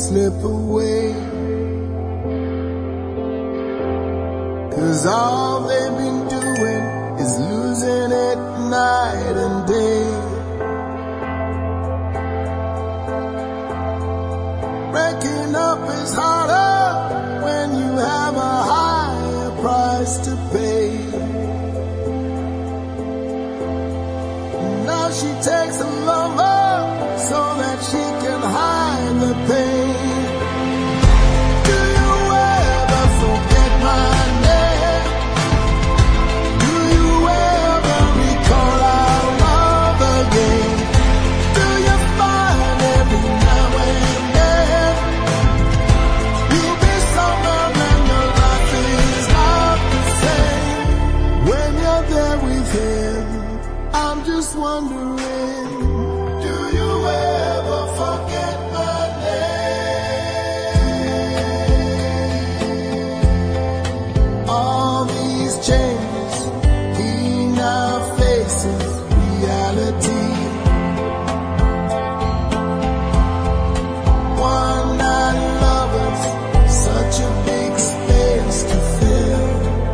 slip away. 'Cause all they've been doing is losing it night and day. Breaking up is harder when you have a higher price to pay. Now she takes a lover so that she can hide the pain. Do you ever forget my name? Do you ever recall our love again? Do you find every now and then you'll be somewhere and your life is not the same? When you're there with him, I'm just wondering, do you ever forget my name? All these changes, he now faces reality. One-night lovers, such a big space to fill.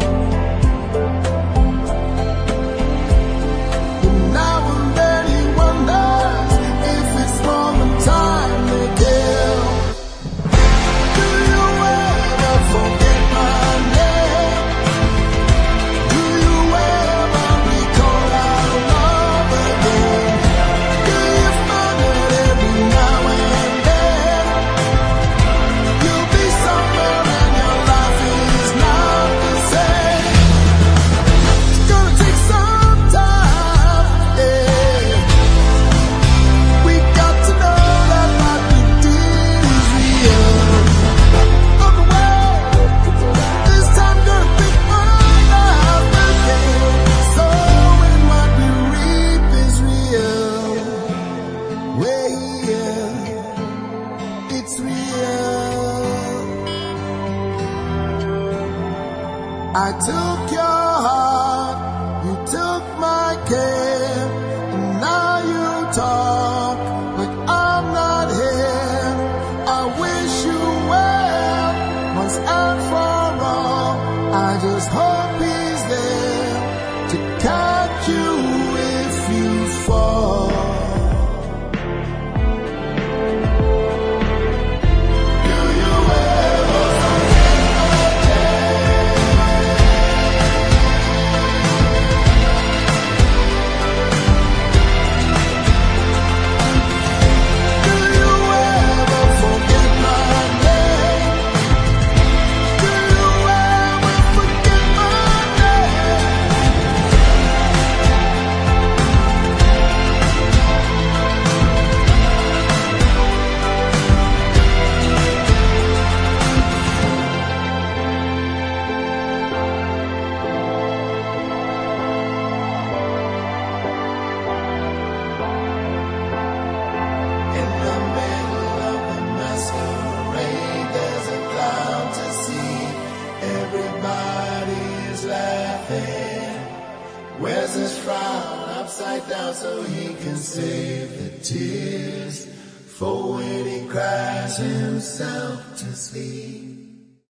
Now and then he wonders if it's more than time they kill. Do you ever forget my name? Do you ever recall our love again? Do you find that every now and then you'll be somewhere and your life is not the same? It's gonna take some time, yeah. We got to know that what we did is real. Otherwise, this time gonna be my life again. So when what we reap is real, we're here, it's real. I took your heart, you took my care, and now you talk like I'm not here. I wish you well, once and for all. I just hope he's there to catch you if you fall. Do you ever forget my name? Do you ever forget my name? Do you ever forget my name? In the middle of the masquerade, there's a clown to see. Everybody is laughing. Wears his frown upside down so he can save the tears for when he cries himself to sleep.